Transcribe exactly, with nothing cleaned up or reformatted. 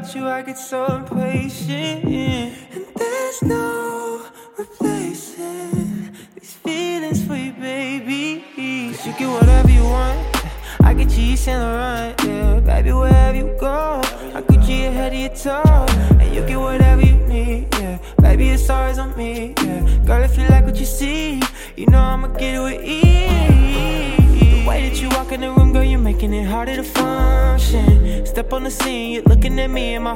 without you I get so impatient. And there's no replacing these feelings for you, baby. You get whatever you want, I get you Yves Saint Laurent, yeah. Baby, wherever you go, I get you ahead of your toe. And you get whatever you need, yeah. Baby, it's always on me, yeah. Girl, if you like what you see, you know I'ma get it with ease. The way that you walk in the room, girl, you're making it harder to function. Step on the scene, you're looking at me and my